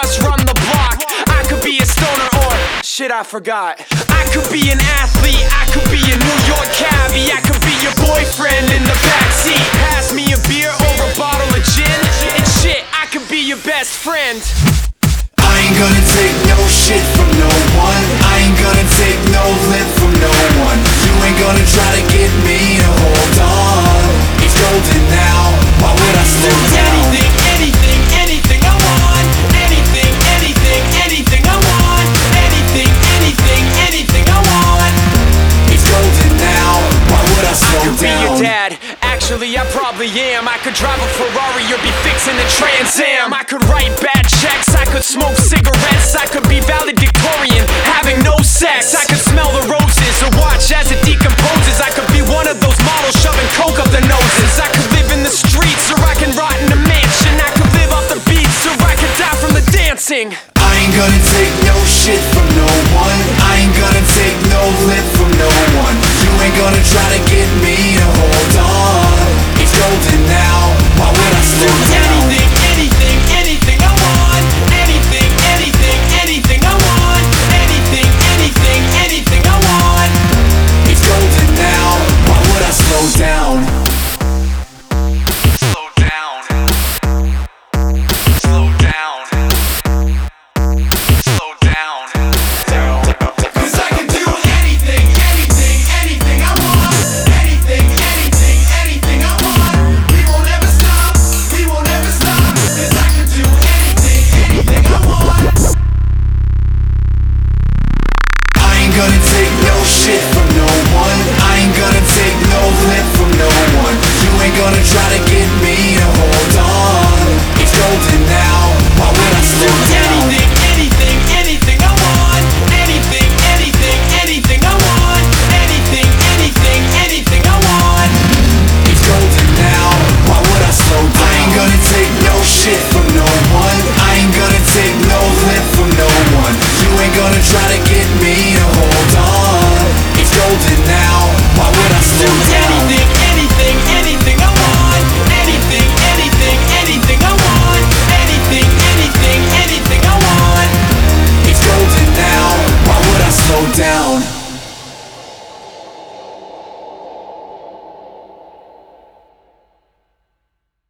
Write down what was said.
just run the block. I could be a stoner or shit, I forgot. I could be an athlete, I could be a New York cabbie, I could be your boyfriend in the backseat. Pass me a beer or a bottle of gin, and shit, I could be your best friend. I ain't gonna take no shit from no one. I ain't gonna take no lip from no one. You ain't gonna try to get me to hold on. It's golden now, why would I slow down? Anything, anything I want. Anything, anything I want. Anything, anything I want. It's golden now, why would I slow down? I could be your dad, actually I probably am. I could drive a Ferrari or be fixing a Trans Am. I could write bad checks, I could smoke cigarettes, I could be valedictorian, having no sex. I could smell the roses or watch as it decomposes. I could be one of those models shoving coke up their noses. I could live in the streets or I can rot in a mansion. I could live off the beats or I could die from the dancing. I ain't gonna take no shit from no one. I ain't gonna take no lip from no one. You ain't gonna try to